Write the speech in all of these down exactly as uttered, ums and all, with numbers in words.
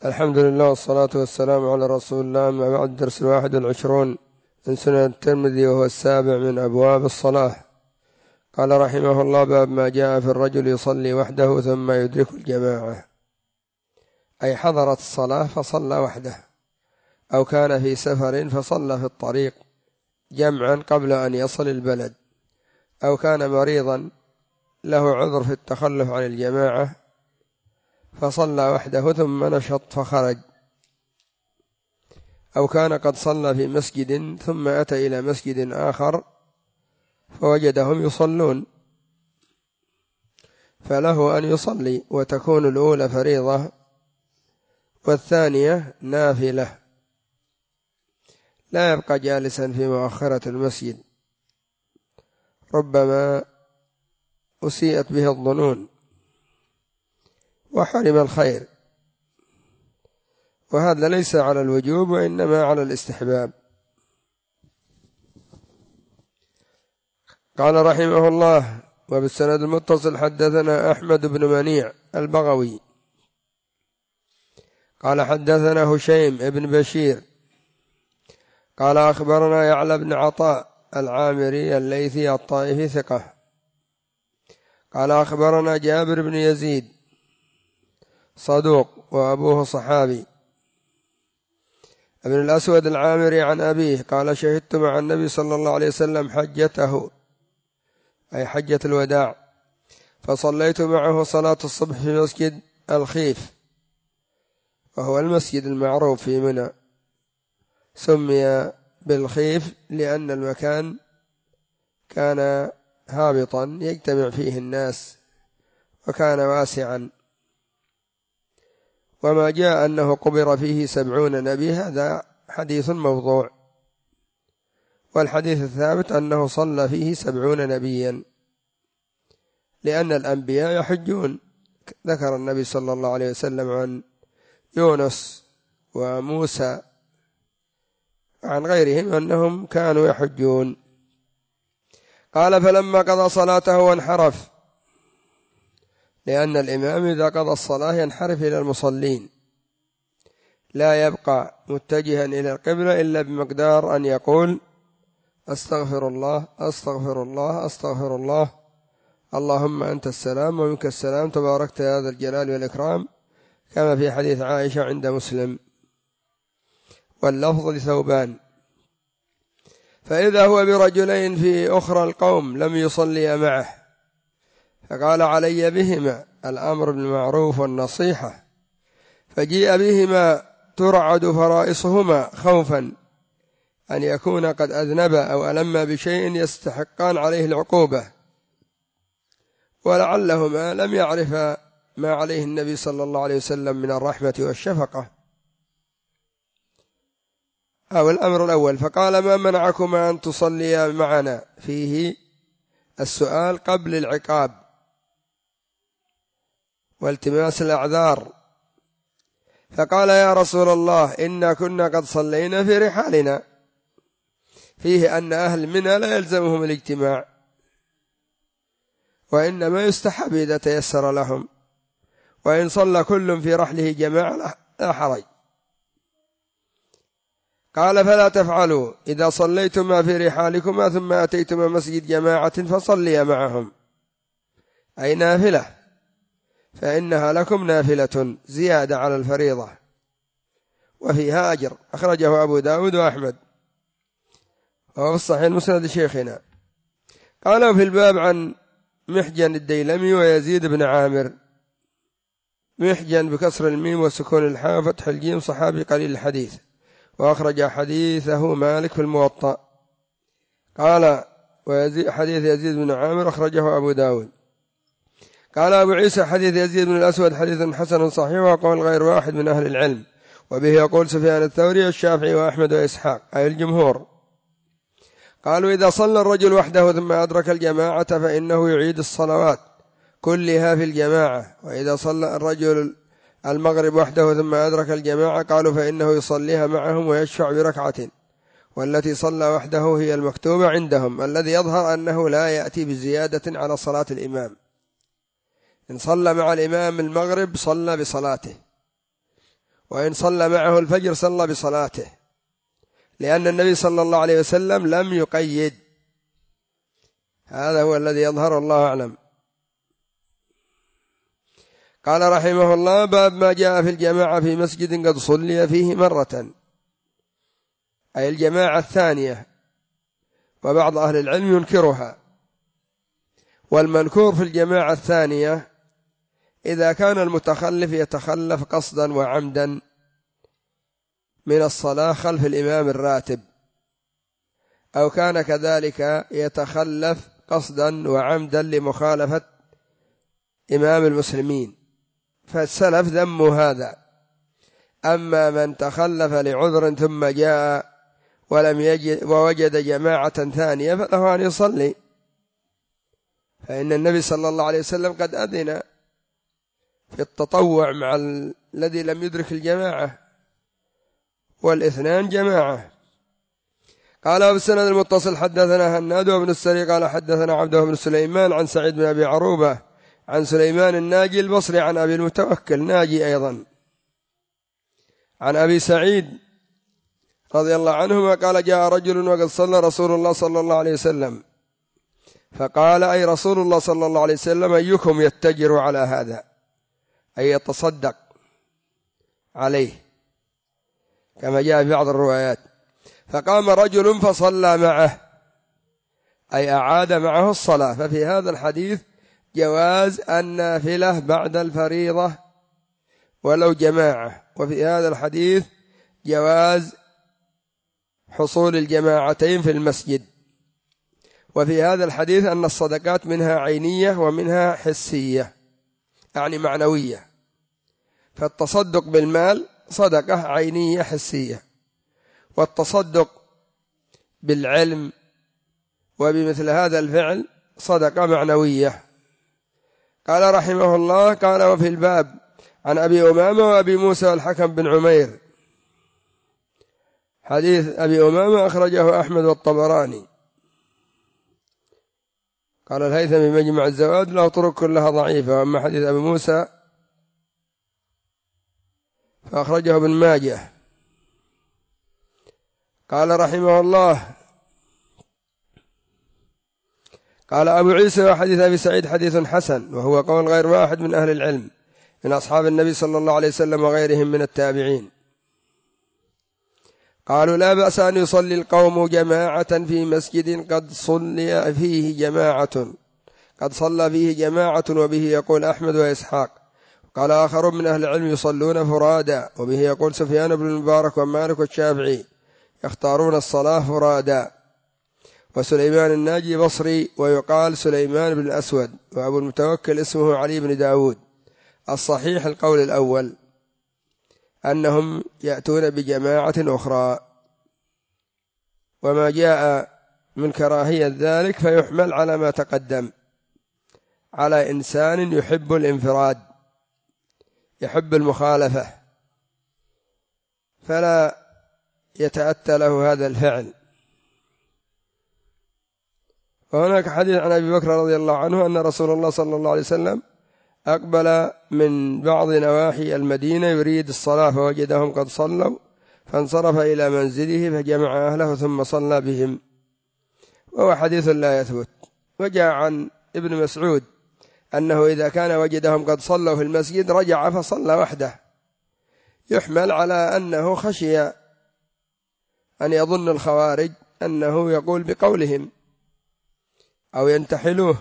الحمد لله والصلاة والسلام على رسول الله. أما بعد، الدرس الواحد والعشرون من سنن الترمذي، وهو السابع من أبواب الصلاة. قال رحمه الله: باب ما جاء في الرجل يصلي وحده ثم يدرك الجماعة، أي حضرت الصلاة فصلى وحده، أو كان في سفر فصلى في الطريق جمعا قبل أن يصل البلد، أو كان مريضا له عذر في التخلف عن الجماعة فصلى وحده ثم نشط فخرج، أو كان قد صلى في مسجد ثم أتى إلى مسجد آخر فوجدهم يصلون فله أن يصلي، وتكون الأولى فريضة والثانية نافلة، لا يبقى جالسا في مؤخرة المسجد، ربما أسيئت به الظنون وحرم الخير، وهذا ليس على الوجوب وإنما على الاستحباب. قال رحمه الله: وبالسند المتصل حدثنا أحمد بن منيع البغوي قال حدثنا هشيم بن بشير قال أخبرنا يعلى بن عطاء العامري الليثي الطائفي ثقة قال أخبرنا جابر بن يزيد صدوق وأبوه صحابي ابن الأسود العامري عن أبيه قال: شهدت مع النبي صلى الله عليه وسلم حجته، أي حجة الوداع، فصليت معه صلاة الصبح في مسجد الخيف، وهو المسجد المعروف في منى، سمي بالخيف لأن المكان كان هابطا يجتمع فيه الناس وكان واسعا. وما جاء أنه قبر فيه سبعون نبي هذا حديث موضوع، والحديث الثابت أنه صلى فيه سبعون نبيا، لأن الأنبياء يحجون. ذكر النبي صلى الله عليه وسلم عن يونس وموسى عن غيرهم أنهم كانوا يحجون. قال: فلما قضى صلاته وانحرف، لأن الإمام إذا قضى الصلاة ينحرف إلى المصلين، لا يبقى متجها إلى القبلة إلا بمقدار أن يقول: أستغفر الله أستغفر الله أستغفر الله، اللهم أنت السلام ومنك السلام، تباركت يا ذا الجلال والإكرام، كما في حديث عائشة عند مسلم، واللفظ لثوبان. فإذا هو برجلين في أخرى القوم لم يصلي معه، فقال: علي بهما، الأمر بالمعروف والنصيحة، فجيء بهما ترعد فرائصهما خوفا أن يكون قد أذنب أو ألم بشيء يستحقان عليه العقوبة، ولعلهما لم يعرفا ما عليه النبي صلى الله عليه وسلم من الرحمة والشفقة، أو الأمر الأول. فقال: ما منعكما أن تصليا معنا؟ فيه السؤال قبل العقاب والتماس الأعذار. فقال: يا رسول الله، إنا كنا قد صلينا في رحالنا. فيه أن أهل منى لا يلزمهم الاجتماع، وإنما يستحب إذا تيسر لهم، وإن صلى كل في رحله جماعة لا حرج. قال: فلا تفعلوا، إذا صليتما في رحالكما ثم أتيتما مسجد جماعة فصليا معهم، أي نافلة، فإنها لكم نافلة زيادة على الفريضة وفيها أجر. أخرجه أبو داود وأحمد، وهو في الصحيح المسند شيخنا. قالوا في الباب عن محجن الديلمي ويزيد بن عامر. محجن بكسر الميم وسكون الحاء وفتح الجيم، صحابي قليل الحديث، وأخرج حديثه مالك في الموطأ. قال: حديث يزيد بن عامر أخرجه أبو داود. قال أبو عيسى: حديث يزيد بن الأسود حديث حسن صحيح، وقول غير واحد من أهل العلم، وبه يقول سفيان الثوري والشافعي وأحمد وإسحاق، أي الجمهور. قالوا: إذا صلى الرجل وحده ثم أدرك الجماعة فإنه يعيد الصلوات كلها في الجماعة، وإذا صلى الرجل المغرب وحده ثم أدرك الجماعة قالوا فإنه يصليها معهم ويشفع بركعة، والتي صلى وحده هي المكتوبة عندهم، الذي يظهر أنه لا يأتي بزيادة على صلاة الإمام. إن صلى مع الإمام المغرب صلى بصلاته، وإن صلى معه الفجر صلى بصلاته، لأن النبي صلى الله عليه وسلم لم يقيد. هذا هو الذي يظهر، الله أعلم. قال رحمه الله: باب ما جاء في الجماعة في مسجد قد صلي فيه مرة، أي الجماعة الثانية، وبعض أهل العلم ينكرها. والمنكور في الجماعة الثانية إذا كان المتخلف يتخلف قصدا وعمدا من الصلاة خلف الإمام الراتب، أو كان كذلك يتخلف قصدا وعمدا لمخالفة إمام المسلمين، فالسلف ذموا هذا. أما من تخلف لعذر ثم جاء ولم يجد ووجد جماعة ثانية فله أن يصلي، فإن النبي صلى الله عليه وسلم قد أذن في التطوع مع الذي لم يدرك الجماعة، والاثنان جماعة. قال: وبالسند المتصل حدثنا هناد وابن السري قال حدثنا عبده بن سليمان عن سعيد بن أبي عروبة عن سليمان الناجي البصري عن أبي المتوكل ناجي أيضا عن أبي سعيد رضي الله عنهما قال: جاء رجل وقد صلى رسول الله صلى الله عليه وسلم، فقال: أي رسول الله صلى الله عليه وسلم أيكم يتجر على هذا، أي يتصدق عليه، كما جاء في بعض الروايات. فقام رجل فصلى معه، أي أعاد معه الصلاة. ففي هذا الحديث جواز النافلة بعد الفريضة ولو جماعة، وفي هذا الحديث جواز حصول الجماعتين في المسجد. وفي هذا الحديث أن الصدقات منها عينية ومنها حسية، يعني معنوية. فالتصدق بالمال صدقة عينية حسية، والتصدق بالعلم وبمثل هذا الفعل صدقة معنوية. قال رحمه الله: قال: وفي الباب عن أبي أمامة وأبي موسى والحكم بن عمير. حديث أبي أمامة أخرجه أحمد والطبراني. قال الهيثمي مجمع الزواد له طرق كلها ضعيفة، وأما حديث أبي موسى فأخرجه ابن ماجه. قال رحمه الله: قال أبو عيسى: وحديث أبي سعيد حديث حسن، وهو قول غير واحد من أهل العلم من أصحاب النبي صلى الله عليه وسلم وغيرهم من التابعين. قالوا: لا بأس أن يصلي القوم جماعة في مسجد قد صلي فيه جماعة قد صلى فيه جماعة وبه يقول أحمد وإسحاق. قال آخر من أهل العلم: يصلون فرادا، وبه يقول سفيان بن المبارك ومالك والشافعي يختارون الصلاة فرادا. وسليمان الناجي بصري، ويقال سليمان بن الأسود، وأبو المتوكل اسمه علي بن داود. الصحيح القول الأول، أنهم يأتون بجماعة أخرى، وما جاء من كراهية ذلك فيحمل على ما تقدم، على إنسان يحب الانفراد يحب المخالفة فلا يتأتى له هذا الفعل. وهناك حديث عن أبي بكر رضي الله عنه أن رسول الله صلى الله عليه وسلم أقبل من بعض نواحي المدينة يريد الصلاة فوجدهم قد صلوا، فانصرف إلى منزله فجمع أهله ثم صلى بهم، وهو حديث لا يثبت. وجاء عن ابن مسعود أنه إذا كان وجدهم قد صلوا في المسجد رجع فصلى وحده، يحمل على أنه خشي أن يظن الخوارج أنه يقول بقولهم أو ينتحلوه،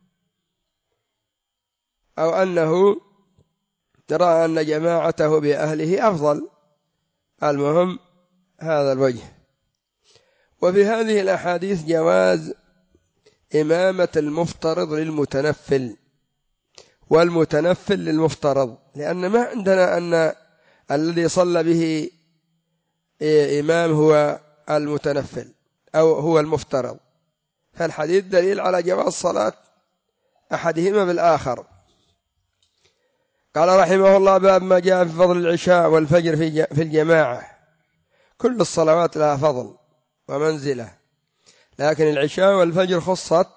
أو أنه ترى أن جماعته بأهله أفضل. المهم هذا الوجه. وفي هذه الأحاديث جواز إمامة المفترض للمتنفل والمتنفل للمفترض، لأن ما عندنا أن الذي صلى به إمام هو المتنفل أو هو المفترض، فالحديث دليل على جواز صلاة أحدهما بالآخر. قال رحمه الله: باب ما جاء في فضل العشاء والفجر في الجماعة. كل الصلوات لها فضل ومنزلة، لكن العشاء والفجر خصت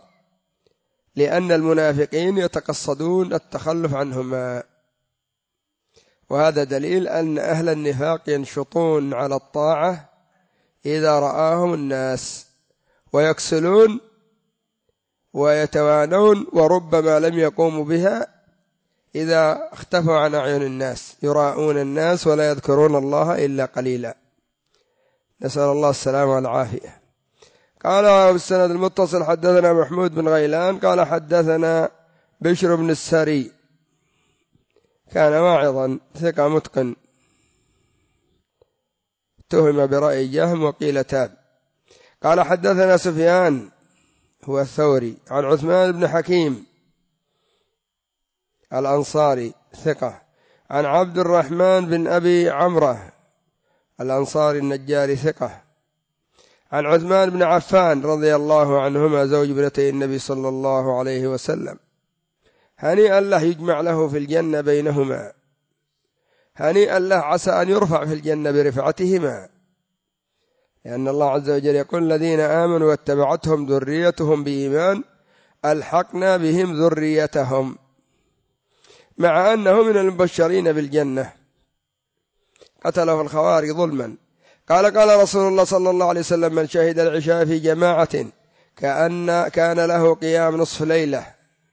لأن المنافقين يتقصدون التخلف عنهما. وهذا دليل أن أهل النفاق ينشطون على الطاعة إذا رآهم الناس، ويكسلون ويتوانون، وربما لم يقوموا بها إذا اختفوا عن أعين الناس، يراءون الناس ولا يذكرون الله إلا قليلا، نسأل الله السلامة والعافية. قال بالسند المتصل حدثنا محمود بن غيلان قال حدثنا بشر بن السري كان واعظا ثقة متقن، اتهم برأي جهم وقيل تاب. قال حدثنا سفيان هو الثوري عن عثمان بن حكيم الأنصاري ثقة، عن عبد الرحمن بن أبي عمرة الأنصاري النجاري ثقة، عن عثمان بن عفان رضي الله عنهما زوج ابنتي النبي صلى الله عليه وسلم، هنيئا له يجمع له في الجنة بينهما، هنيئا له عسى أن يرفع في الجنة برفعتهما، لأن الله عز وجل يقول الذين آمنوا واتبعتهم ذريتهم بإيمان ألحقنا بهم ذريتهم، مع أنه من المبشرين بالجنة، قتله الخوارج ظلما. قال قال رسول الله صلى الله عليه وسلم من شهد العشاء في جماعة كأن كان له قيام نصف ليلة،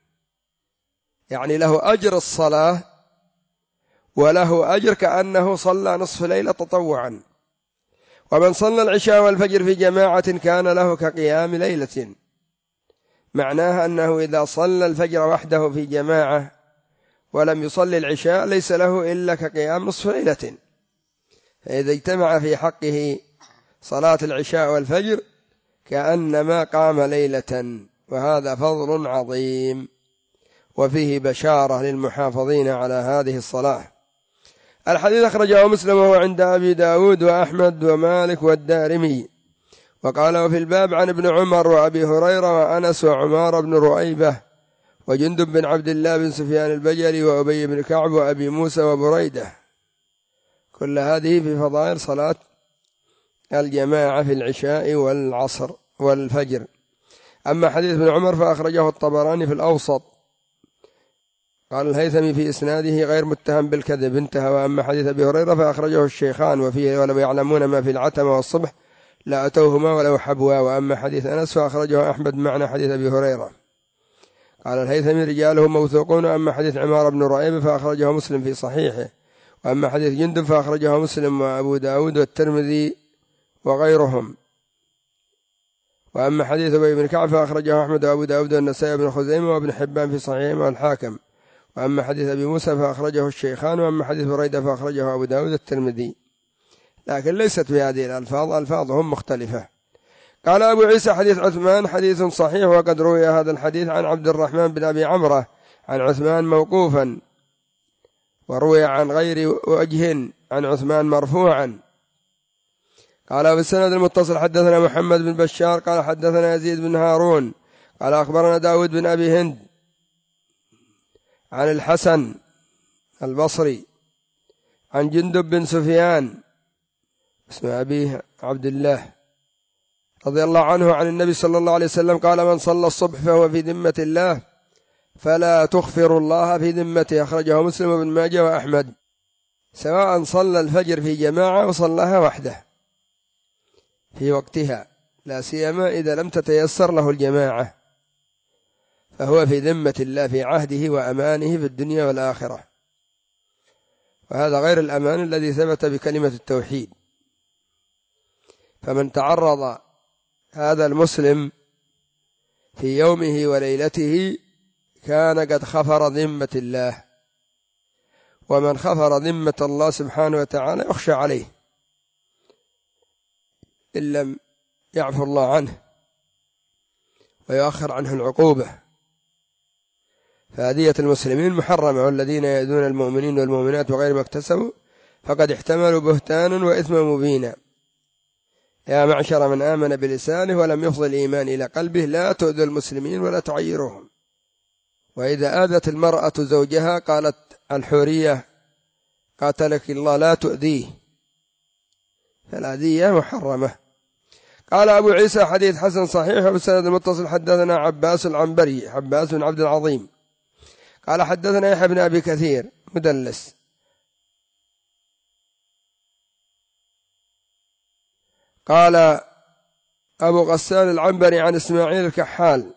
يعني له أجر الصلاة وله أجر كأنه صلى نصف ليلة تطوعا. ومن صلى العشاء والفجر في جماعة كان له كقيام ليلة، معناها أنه إذا صلى الفجر وحده في جماعة ولم يصلي العشاء ليس له إلا كقيام نصف ليلة، فإذا اجتمع في حقه صلاة العشاء والفجر كأنما قام ليلة، وهذا فضل عظيم وفيه بشارة للمحافظين على هذه الصلاة. الحديث أخرجه مسلم وهو عند أبي داود وأحمد ومالك والدارمي. وقال وفي الباب عن ابن عمر وأبي هريرة وأنس وعمار بن رؤيبة وجندب بن عبد الله بن سفيان البجلي وأبي بن كعب وأبي موسى وبريدة، كل هذه في فضائل صلاة الجماعة في العشاء والعصر والفجر. أما حديث ابن عمر فأخرجه الطبراني في الأوسط، قال الهيثمي في إسناده غير متهم بالكذب انتهى. وأما حديث أبي هريرة فأخرجه الشيخان وفيه ولو يعلمون ما في العتمة والصبح لا أتوهما ولو حبوا. وأما حديث أنس فأخرجه أحمد معنى حديث أبي هريرة، قال الهيثمي رجاله موثوقون. أما حديث عمار بن رؤيبة فأخرجه مسلم في صحيحه. وأما حديث جندب فأخرجه مسلم وأبو داود والترمذي وغيرهم. وأما حديث أبي بن كعب فأخرجه أحمد وأبو داود والنسائي بن خزيمة وابن حبان في صحيحه والحاكم. وأما حديث أبي موسى فأخرجه الشيخان. وأما حديث بريدة فأخرجه أبو داود الترمذي، لكن ليست في هذه الألفاظ، ألفاظهم مختلفة. قال أبو عيسى حديث عثمان حديث صحيح، وقد روي هذا الحديث عن عبد الرحمن بن أبي عمرة عن عثمان موقوفا، وروي عن غير وجه عن عثمان مرفوعا. قال بالسند المتصل حدثنا محمد بن بشار قال حدثنا يزيد بن هارون قال أخبرنا داود بن أبي هند عن الحسن البصري عن جندب بن سفيان اسم أبيه عبد الله رضي الله عنه عن النبي صلى الله عليه وسلم قال من صلى الصبح فهو في ذمة الله فلا تخفر الله في ذمته، أخرجه مسلم وابن ماجه وأحمد. سواء صلى الفجر في جماعة وصلىها وحده في وقتها، لا سيما إذا لم تتيسر له الجماعة، فهو في ذمة الله في عهده وأمانه في الدنيا والآخرة، وهذا غير الأمان الذي ثبت بكلمة التوحيد. فمن تعرض هذا المسلم في يومه وليلته كان قد خفر ذمة الله، ومن خفر ذمة الله سبحانه وتعالى يخشى عليه إن لم يعفو الله عنه ويؤخر عنه العقوبة. فهدية المسلمين محرمة، والذين يأذون المؤمنين والمؤمنات وغير ما اكتسبوا فقد احتملوا بهتانا وإثما مبينا. يا معشر من آمن بلسانه ولم يفض الإيمان إلى قلبه لا تؤذوا المسلمين ولا تعيروهم. وإذا آذت المرأة زوجها قالت الحورية قاتلك الله لا تؤذيه، فالأذية محرمة. قال أبو عيسى حديث حسن صحيح. وبالسند المتصل حدثنا عباس العنبري عباس بن عبد العظيم قال حدثنا يحيى بن أبي كثير مدلس قال أبو غسان العنبري عن إسماعيل الكحال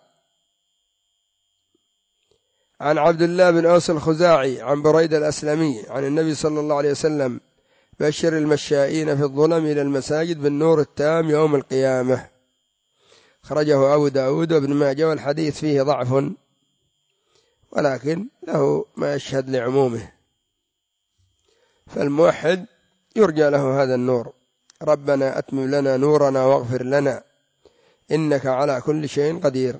عن عبد الله بن أوس الخزاعي عن بريدة الأسلمي عن النبي صلى الله عليه وسلم: بشر المشائين في الظلم إلى المساجد بالنور التام يوم القيامة. خرجه أبو داود وابن ماجه، والحديث فيه ضعف ولكن له ما يشهد لعمومه، فالموحد يرجى له هذا النور: ربنا أتمم لنا نورنا واغفر لنا إنك على كل شيء قدير.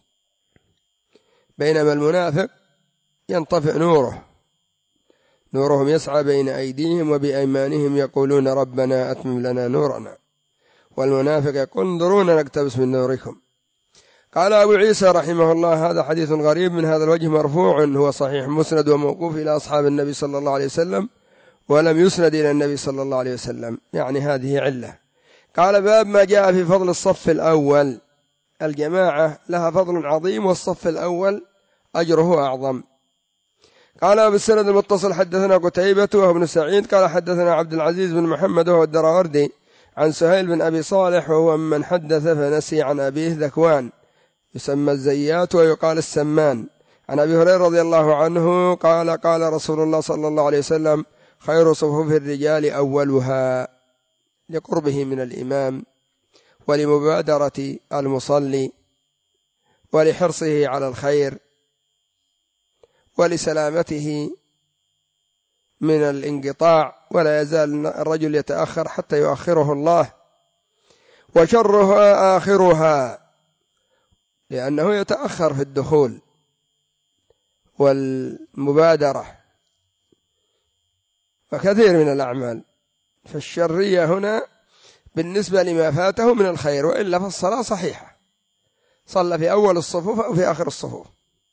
بينما المنافق ينطفئ نوره، نورهم يسعى بين أيديهم وبأيمانهم يقولون ربنا أتمم لنا نورنا، والمنافق يقول انظرونا نقتبس من نوركم. قال أبو عيسى رحمه الله: هذا حديث غريب من هذا الوجه، مرفوع هو صحيح مسند وموقوف إلى أصحاب النبي صلى الله عليه وسلم، ولم يسند إلى النبي صلى الله عليه وسلم، يعني هذه علة. قال: باب ما جاء في فضل الصف الأول. الجماعة لها فضل عظيم، والصف الأول أجره أعظم. قال بالسند المتصل: حدثنا قتيبة وهو ابن سعيد قال حدثنا عبد العزيز بن محمد وهو الدراوردي عن سهيل بن أبي صالح وهو من حدث فنسي عن أبيه ذكوان يسمى الزيات ويقال السمان عن أبي هريرة رضي الله عنه قال: قال رسول الله صلى الله عليه وسلم: خير صفوف الرجال أولها، لقربه من الإمام ولمبادرة المصلي ولحرصه على الخير ولسلامته من الانقطاع، ولا يزال الرجل يتأخر حتى يؤخره الله. وشرها آخرها، لأنه يتأخر في الدخول والمبادرة وكثير من الأعمال، فالشرية هنا بالنسبة لما فاته من الخير، وإلا فالصلاة صحيحة، صلى في أول الصفوف أو في آخر الصفوف.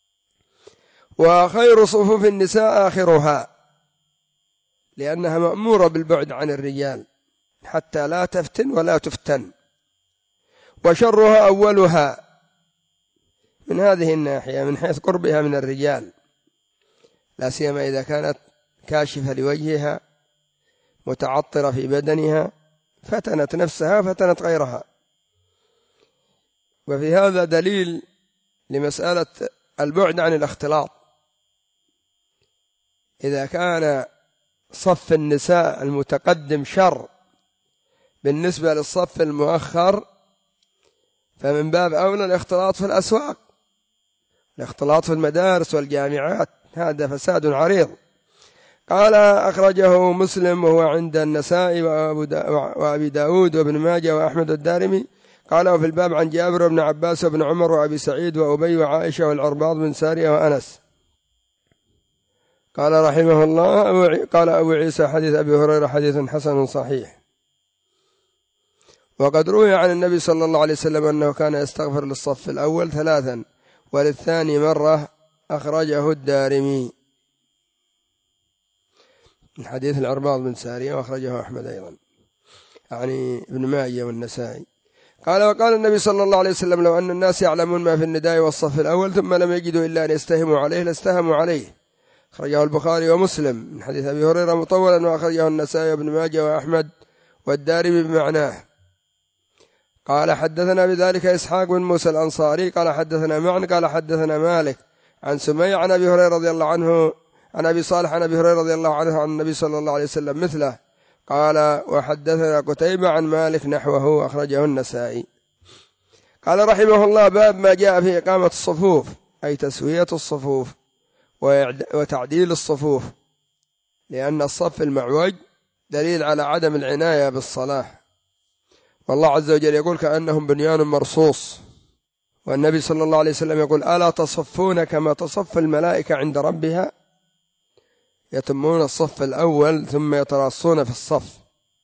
وخير صفوف النساء آخرها، لأنها مأمورة بالبعد عن الرجال حتى لا تفتن ولا تفتن. وشرها أولها، من هذه الناحية من حيث قربها من الرجال، لا سيما إذا كانت كاشفة لوجهها متعطرة في بدنها، فتنت نفسها فتنت غيرها. وفي هذا دليل لمسألة البعد عن الاختلاط. إذا كان صف النساء المتقدم شر بالنسبة للصف المؤخر، فمن باب أولى الاختلاط في الأسواق، الاختلاط في المدارس والجامعات، هذا فساد عريض. قال: أخرجه مسلم وهو عند النسائي وأبي داود وابن ماجه وأحمد الدارمي. قال: وفي الباب عن جابر بن عباس وابن عمر وأبي سعيد وأبي وعائشة والعرباض بن سارية وأنس. قال رحمه الله: قال أبو عيسى: حديث أبي هريرة حديث حسن صحيح. وقد روي عن النبي صلى الله عليه وسلم أنه كان يستغفر للصف الأول ثلاثا وللثاني مرة، أخرجه الدارمي من حديث العرباض بن سارية، وأخرجه أحمد أيضا، يعني ابن ماجه والنسائي. قال: وقال النبي صلى الله عليه وسلم: لو أن الناس يعلمون ما في النداء والصف الأول ثم لم يجدوا إلا أن يستهموا عليه لاستهموا عليه. أخرجه البخاري ومسلم من حديث أبي هريرة مطولا، وأخرجه النسائي وابن ماجه وأحمد والدارمي بمعناه. قال: حدثنا بذلك إسحاق بن موسى الأنصاري قال حدثنا معن قال حدثنا مالك عن سمي عن أبي هريرة رضي الله عنه عن أبي صالح عن أبي هريرة رضي الله عنه عن النبي صلى الله عليه وسلم مثله. قال: وحدثنا قتيبة عن مالك نحوه، أخرجه النسائي. قال رحمه الله: باب ما جاء في إقامة الصفوف، أي تسوية الصفوف وتعديل الصفوف، لأن الصف المعوج دليل على عدم العناية بالصلاة، والله عز وجل يقول: كأنهم بنيان مرصوص. والنبي صلى الله عليه وسلم يقول: ألا تصفون كما تصف الملائكة عند ربها، يتمون الصف الأول ثم يتراصون في الصف،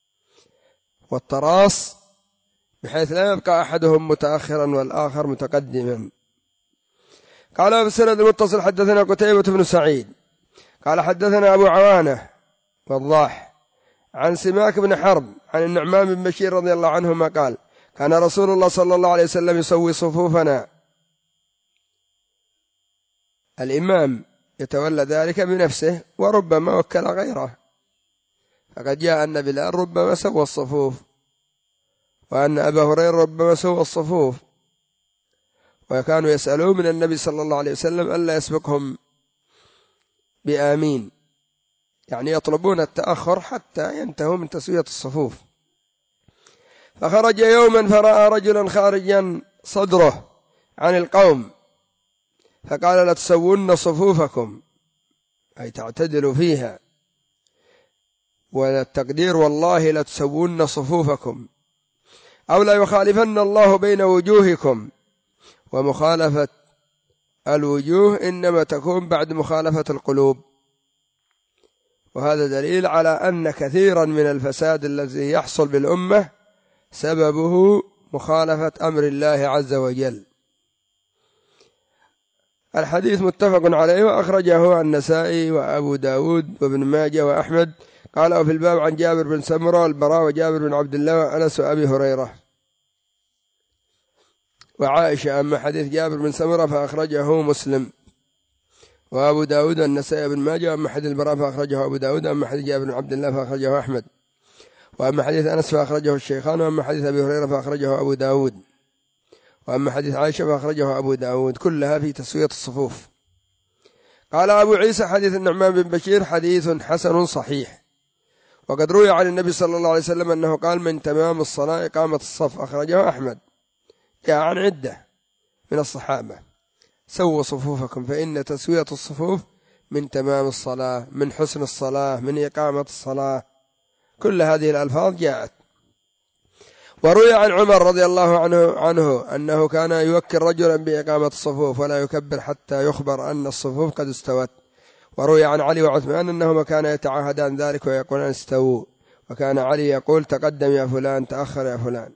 والتراص بحيث لا يبقى أحدهم متأخرا والآخر متقدما. قال: بالسند المتصل حدثنا قتيبة بن سعيد قال حدثنا أبو عوانة والضاح عن سماك بن حرب عن النعمان بن بشير رضي الله عنهما قال: كان رسول الله صلى الله عليه وسلم يسوي صفوفنا. الإمام يتولى ذلك بنفسه، وربما وكل غيره، فقد جاء أن بلال ربما سوى الصفوف وأن أبا هريرة ربما سوى الصفوف، وكانوا يسألون من النبي صلى الله عليه وسلم ألا يسبقهم بآمين، يعني يطلبون التأخر حتى ينتهوا من تسوية الصفوف. فخرج يوما فرأى رجلا خارجا صدره عن القوم فقال: لتسوون صفوفكم، أي تعتدلوا فيها، والتقدير والله لتسوون صفوفكم، أو لا يخالفن الله بين وجوهكم. ومخالفة الوجوه إنما تكون بعد مخالفة القلوب، وهذا دليل على أن كثيرا من الفساد الذي يحصل بالأمة سببه مخالفة أمر الله عز وجل. الحديث متفق عليه، وأخرجه النسائي وأبو داود وابن ماجه وأحمد. قال: في الباب عن جابر بن سمرة والبراء وجابر بن عبد الله وأنس وأبي هريرة وعائشة. أما حديث جابر بن سمرة فأخرجه مسلم وأبو داود والنسائي بن ماجه. أما حديث البراء فأخرجه أبو داود. أما حديث جابر بن عبد الله فأخرجه أحمد. وأما حديث أنس فأخرجه الشيخان. وأما حديث أبي هريرة فأخرجه أبو داود. وأما حديث عائشة فأخرجه أبو داود، كلها في تسوية الصفوف. قال أبو عيسى: حديث النعمان بن بشير حديث حسن صحيح. وقد روي عن النبي صلى الله عليه وسلم أنه قال: من تمام الصلاة إقامة الصف. أخرجه أحمد. جاء عن عدة من الصحابة: سووا صفوفكم فإن تسوية الصفوف من تمام الصلاة، من حسن الصلاة، من إقامة الصلاة. كل هذه الألفاظ جاءت. وروي عن عمر رضي الله عنه, عنه أنه كان يوكل رجلا بإقامة الصفوف ولا يكبر حتى يخبر أن الصفوف قد استوت. وروي عن علي وعثمان أنهما كانا يتعاهدان ذلك ويقولان: استووا. وكان علي يقول: تقدم يا فلان، تأخر يا فلان.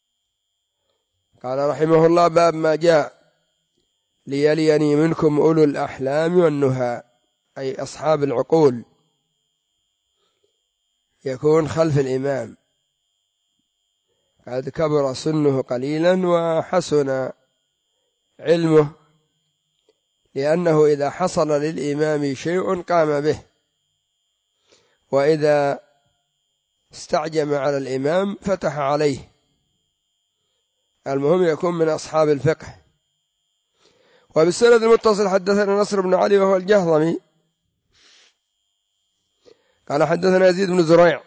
قال رحمه الله: باب ما جاء ليليني منكم أولو الأحلام والنهى، أي أصحاب العقول، يكون خلف الإمام، قد كبر سنه قليلا وحسن علمه، لأنه إذا حصل للإمام شيء قام به، وإذا استعجم على الإمام فتح عليه. المهم يكون من أصحاب الفقه. وبالسند المتصل حدثنا نصر بن علي وهو الجهضمي قال حدثنا يزيد بن زريع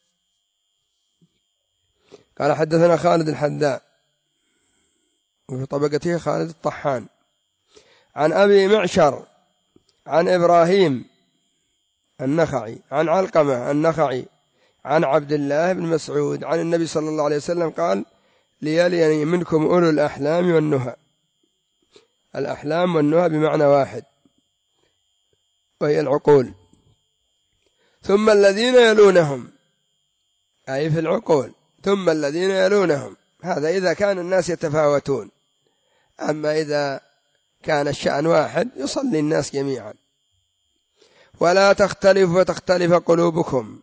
قال حدثنا خالد الحذاء، وفي طبقته خالد الطحان، عن أبي معشر عن إبراهيم النخعي عن علقمة النخعي عن عبد الله بن مسعود عن النبي صلى الله عليه وسلم قال: ليليني منكم أولو الأحلام والنهى. الأحلام والنهى بمعنى واحد، وهي العقول. ثم الذين يلونهم، أي في العقول، ثم الذين يلونهم. هذا إذا كان الناس يتفاوتون، أما إذا كان الشأن واحد يصلي الناس جميعا. ولا تختلف فتختلف قلوبكم،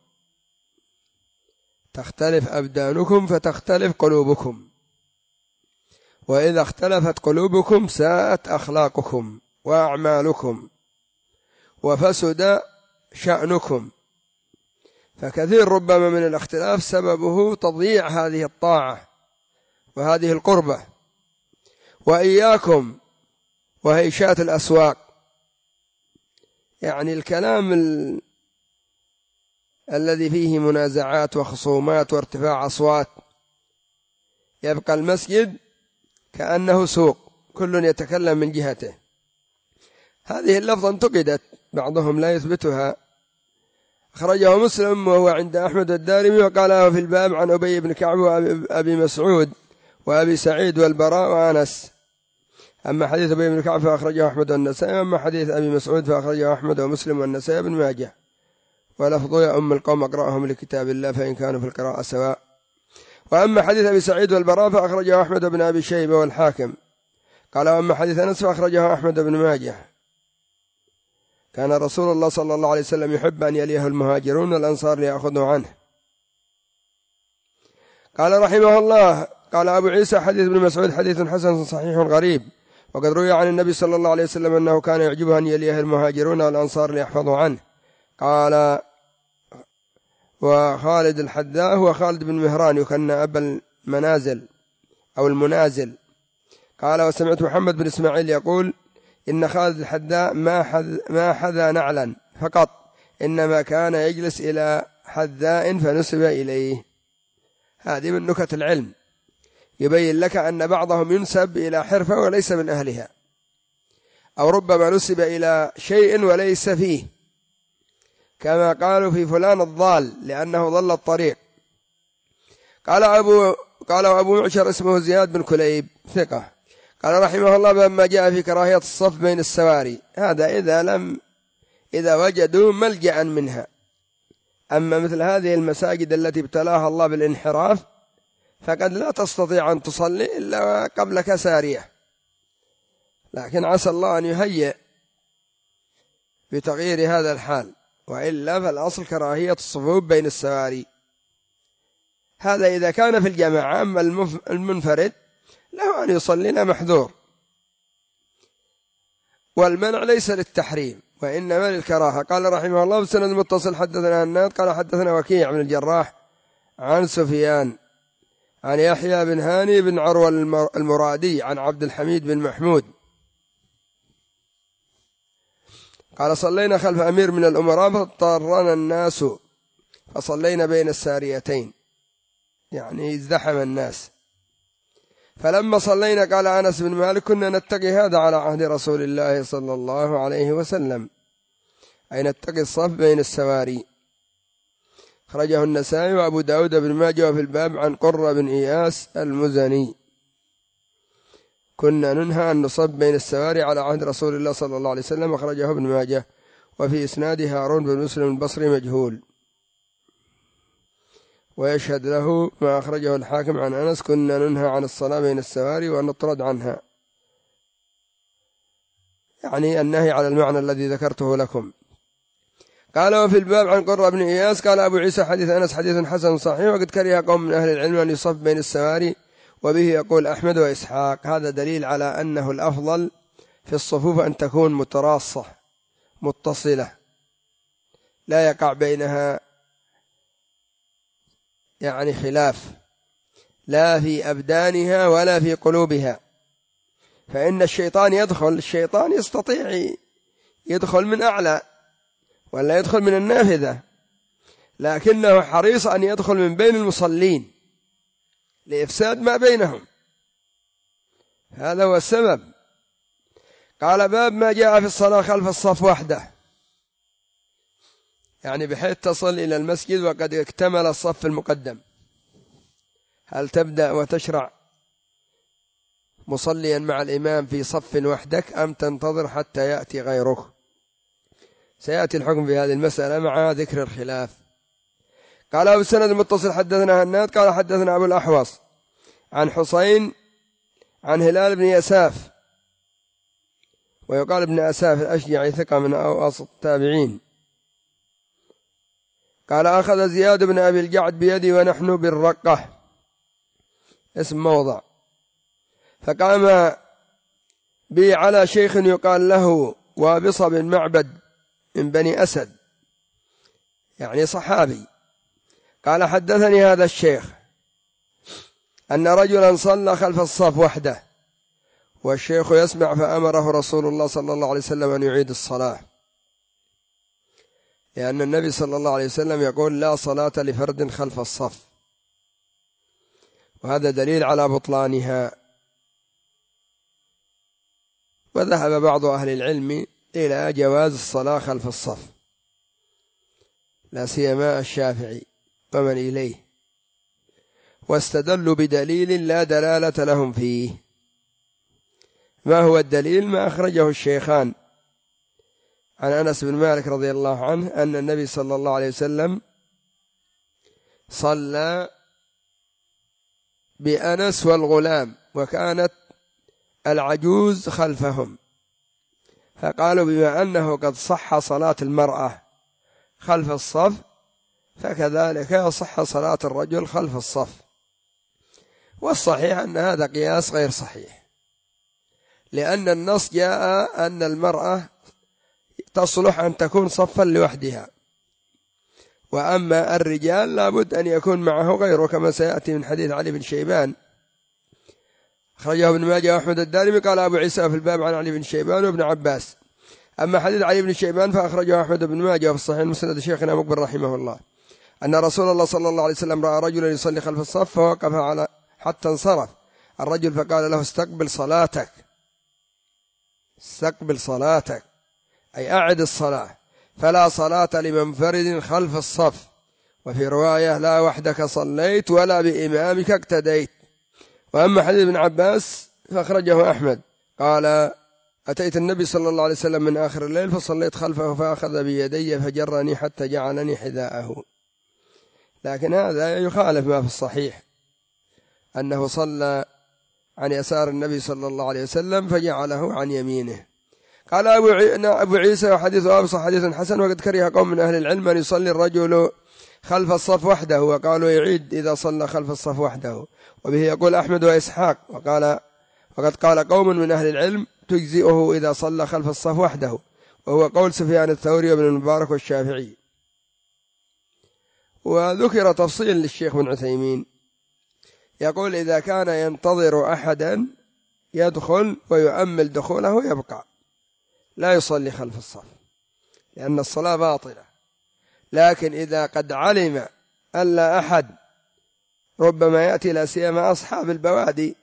تختلف أبدانكم فتختلف قلوبكم، وإذا اختلفت قلوبكم ساءت أخلاقكم وأعمالكم وفسد شأنكم. فكثير ربما من الاختلاف سببه تضييع هذه الطاعة وهذه القربة. وإياكم وهيشات الأسواق، يعني الكلام ال... الذي فيه منازعات وخصومات وارتفاع أصوات، يبقى المسجد كأنه سوق، كل يتكلم من جهته. هذه اللفظة انتقدت، بعضهم لا يثبتها. أخرجه مسلم وهو عند أحمد الدارمي، وقال في الباب عن أبي بن كعب وأبي مسعود وأبي سعيد والبراء وأنس. أما حديث أبي بن كعب فأخرجه أحمد والنسائي، وأما حديث أبي مسعود فأخرجه أحمد ومسلم والنسائي بن ماجه. ولفظ: يا أم القوم أقرأهم لكتاب الله فإن كانوا في القراءة سواء. وأما حديث أبي سعيد والبراء فأخرجه أحمد بن أبي شيبة والحاكم. قال: وأما حديث أنس فأخرجه أحمد بن ماجه. كان رسول الله صلى الله عليه وسلم يحب أن يليه المهاجرون والأنصار ليأخذوا عنه. قال رحمه الله: قال أبو عيسى: حديث ابن مسعود حديث حسن صحيح غريب. وقد روي عن النبي صلى الله عليه وسلم أنه كان يعجبه أن يليه المهاجرون والأنصار ليحفظوا عنه. قال: وخالد الحذاء هو خالد بن مهران، يكنى أبا المنازل أو المنازل. قال وسمعت محمد بن إسماعيل يقول إن خالد الحذاء ما حذ ما حذا نعلا فقط، إنما كان يجلس إلى حذاء فنسب إليه. هذه من نكت العلم، يبين لك أن بعضهم ينسب إلى حرفة وليس من أهلها، أو ربما نسب إلى شيء وليس فيه، كما قالوا في فلان الضال لأنه ضل الطريق. قال أبو قال أبو معشر اسمه زياد بن كليب ثقة، قال رحمه الله بما جاء في كراهية الصف بين السواري، هذا إذا لم إذا وجدوا ملجأ منها. أما مثل هذه المساجد التي ابتلاها الله بالانحراف فقد لا تستطيع أن تصلي إلا قبلك سارية، لكن عسى الله أن يهيئ بتغيير هذا الحال، وإلا فالأصل كراهية الصفوف بين السواري. هذا إذا كان في الجماعة، أما المنفرد له أن يصلينا محذور، والمنع ليس للتحريم وإنما للكراهة. قال رحمه الله بسند متصل حدثنا هناد قال حدثنا وكيع بن الجراح عن سفيان عن يحيى بن هاني بن عروة المرادي عن عبد الحميد بن محمود قال صلينا خلف أمير من الأمراء فاضطرنا الناس فصلينا بين الساريتين، يعني ازدحم الناس. فلما صلينا قال أنس بن مالك كنا نتقي هذا على عهد رسول الله صلى الله عليه وسلم، أي نتقي الصف بين السواري. خرجه النسائي وأبو داود بن ماجه في الباب عن قرة بن إياس المزني كنا ننهى أن نصب بين السواري على عهد رسول الله صلى الله عليه وسلم. أخرجه ابن ماجه، وفي إسناد هارون بن مسلم البصري مجهول، ويشهد له ما أخرجه الحاكم عن أنس كنا ننهى عن الصلاة بين السواري ونطرد عنها، يعني النهي على المعنى الذي ذكرته لكم. قال وفي الباب عن قرة بن إياس قال أبو عيسى حديث أنس حديث حسن صحيح، وقد كره قوم من أهل العلم أن يصف بين السواري، وبه يقول أحمد وإسحاق. هذا دليل على أنه الأفضل في الصفوف أن تكون متراصة متصلة، لا يقع بينها يعني خلاف، لا في أبدانها ولا في قلوبها، فإن الشيطان يدخل الشيطان يستطيع يدخل من أعلى ولا يدخل من النافذة، لكنه حريص أن يدخل من بين المصلين لإفساد ما بينهم، هذا هو السبب. قال باب ما جاء في الصلاة خلف الصف وحده، يعني بحيث تصل إلى المسجد وقد اكتمل الصف المقدم، هل تبدأ وتشرع مصليا مع الإمام في صف وحدك أم تنتظر حتى يأتي غيرك؟ سيأتي الحكم في هذه المسألة مع ذكر الخلاف. قال أبو السند المتصل حدثنا هناد قال حدثنا أبو الأحوص عن حسين عن هلال بن يساف، ويقال ابن أساف الأشجعي ثقة من أواسط التابعين، قال أخذ زياد بن أبي الجعد بيدي ونحن بالرقة، اسم موضع، فقام بي على شيخ يقال له وابصة بن معبد من بني أسد، يعني صحابي. قال حدثني هذا الشيخ أن رجلا صلى خلف الصف وحده والشيخ يسمع، فأمره رسول الله صلى الله عليه وسلم أن يعيد الصلاة، لأن النبي صلى الله عليه وسلم يقول لا صلاة لفرد خلف الصف، وهذا دليل على بطلانها. وذهب بعض أهل العلم إلى جواز الصلاة خلف الصف، لا سيما الشافعي ومن إليه، واستدلوا بدليل لا دلالة لهم فيه. ما هو الدليل؟ ما أخرجه الشيخان عن أنس بن مالك رضي الله عنه أن النبي صلى الله عليه وسلم صلى بأنس والغلام وكانت العجوز خلفهم، فقالوا بما أنه قد صح صلاة المرأة خلف الصف فكذلك يصح صلاة الرجل خلف الصف. والصحيح أن هذا قياس غير صحيح، لأن النص جاء أن المرأة تصلح أن تكون صفا لوحدها، وأما الرجال لابد أن يكون معه غيره كما سيأتي من حديث علي بن شيبان أخرجه ابن ماجه وأحمد الدارمي. قال أبو عيسى في الباب عن علي بن شيبان وابن عباس. أما حديث علي بن شيبان فأخرجه أحمد بن ماجه في الصحيح المسند شيخنا مقبل رحمه الله أن رسول الله صلى الله عليه وسلم رأى رجلا يصلي خلف الصف فوقف على حتى انصرف الرجل فقال له استقبل صلاتك استقبل صلاتك أي أعد الصلاة، فلا صلاة لمنفرد خلف الصف. وفي رواية لا وحدك صليت ولا بإمامك اقتديت. وأما حديث ابن عباس فأخرجه أحمد قال أتيت النبي صلى الله عليه وسلم من آخر الليل فصليت خلفه فأخذ بيدي فجرني حتى جعلني حذاءه. لكن هذا يخالف ما في الصحيح أنه صلى عن يسار النبي صلى الله عليه وسلم فجعله عن يمينه. قال أبو عيسى وحديث أبصى حديث حسن وقد كره قوم من أهل العلم أن يصلي الرجل خلف الصف وحده وقالوا يعيد إذا صلى خلف الصف وحده، وبه يقول أحمد وإسحاق. وقال وقد قال قوم من أهل العلم تجزئه إذا صلى خلف الصف وحده، وهو قول سفيان الثوري وابن المبارك والشافعي. وذكر تفصيل للشيخ بن عثيمين يقول إذا كان ينتظر أحدا يدخل ويؤمل دخوله يبقى لا يصلي خلف الصف لأن الصلاة باطلة. لكن إذا قد علم أن لا أحد ربما يأتي لا سيما أصحاب البوادي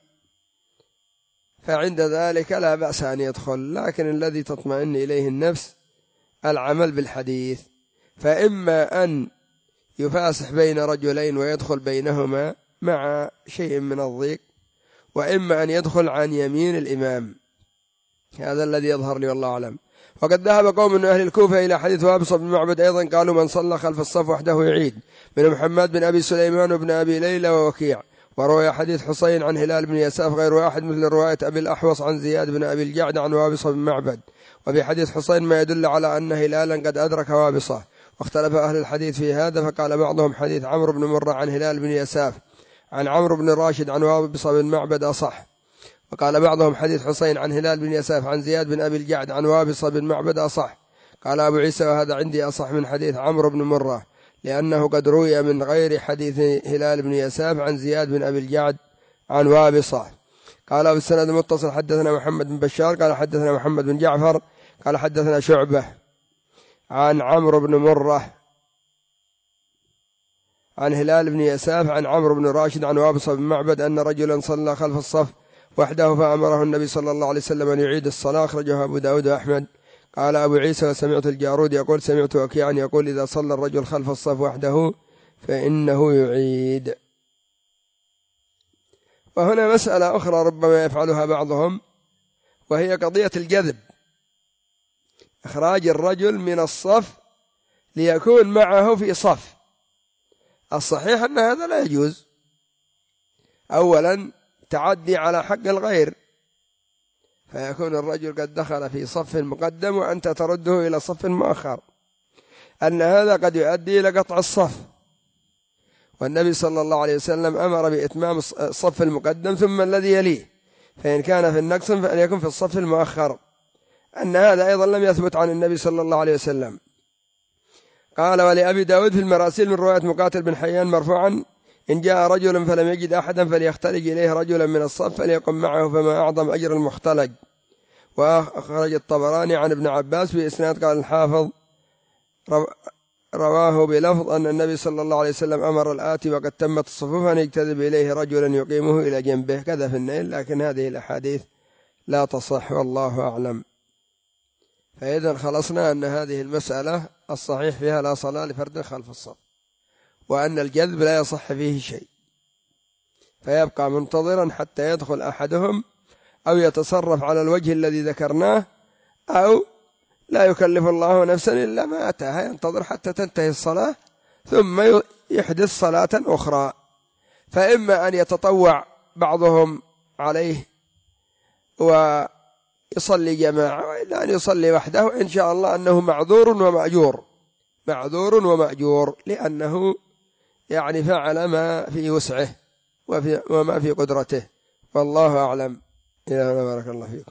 فعند ذلك لا بأس أن يدخل، لكن الذي تطمئن إليه النفس العمل بالحديث. فإما أن يفاسح بين رجلين ويدخل بينهما مع شيء من الضيق، وإما أن يدخل عن يمين الإمام. هذا الذي يظهر لي والله أعلم. وقد ذهب قوم من أهل الكوفة إلى حديث وابصة بن معبد أيضا قالوا من صلى خلف الصف وحده يعيد، من محمد بن أبي سليمان وابن أبي ليلى ووكيع. وروي حديث حسين عن هلال بن يساف غير واحد مثل رواية أبي الأحوص عن زياد بن أبي الجعد عن وابصة بن معبد. وفي حديث حسين ما يدل على أن هلالا قد أدرك وابصة. واختلف أهل الحديث في هذا، فقال بعضهم حديث عمرو بن مرة عن هلال بن يساف عن عمرو بن راشد عن وابصة بن معبد أصح. وقال بعضهم حديث حسين عن هلال بن يساف عن زياد بن أبي الجعد عن وابصة بن معبد أصح. قال أبو عيسى وهذا عندي أصح من حديث عمرو بن مرة لأنه قد روي من غير حديث هلال بن يساف عن زياد بن أبي الجعد عن وابصة. قال بالسند المتصل حدثنا محمد بن بشار قال حدثنا محمد بن جعفر قال حدثنا شعبة عن عمرو بن مرة عن هلال بن يساف عن عمرو بن راشد عن وابصة بن معبد أن رجلا صلى خلف الصف وحده فأمره النبي صلى الله عليه وسلم أن يعيد الصلاة. أخرجه أبو داود وأحمد. قال أبو عيسى وسمعت الجارود يقول سمعت وكيعا يقول إذا صلى الرجل خلف الصف وحده فإنه يعيد. وهنا مسألة أخرى ربما يفعلها بعضهم وهي قضية الجذب، إخراج الرجل من الصف ليكون معه في صف. الصحيح أن هذا لا يجوز. أولا تعدي على حق الغير، فيكون الرجل قد دخل في صف مقدم وأنت ترده إلى صف مؤخر، أن هذا قد يؤدي إلى قطع الصف. والنبي صلى الله عليه وسلم أمر بإتمام الصف المقدم ثم الذي يليه، فإن كان في النقص فليكن في الصف المؤخر. أن هذا أيضا لم يثبت عن النبي صلى الله عليه وسلم. قال ولأبي داود في المراسيل من رواية مقاتل بن حيان مرفوعا إن جاء رجل فلم يجد أحدا فليختلج إليه رجلا من الصف فليقم معه فما أعظم أجر المختلج. وأخرج الطبراني عن ابن عباس بإسناد قال الحافظ رواه بلفظ أن النبي صلى الله عليه وسلم أمر الآتي وقد تمت الصفوف أن يجتذب إليه رجلا يقيمه إلى جنبه كذا في النيل، لكن هذه الأحاديث لا تصح والله أعلم. فإذا خلصنا أن هذه المسألة الصحيح فيها لا صلاة لفرد خلف الصف، وأن الجذب لا يصح فيه شيء، فيبقى منتظرا حتى يدخل أحدهم أو يتصرف على الوجه الذي ذكرناه، أو لا يكلف الله نفسا إلا ما أتاها، ينتظر حتى تنتهي الصلاة ثم يحدث صلاة أخرى. فإما أن يتطوع بعضهم عليه ويصلي جماعة، وإلا أن يصلي وحده إن شاء الله أنه معذور ومأجور، معذور ومأجور، لأنه يعني فعل ما في وسعه وما في قدرته، والله أعلم. إلى بارك الله فيكم.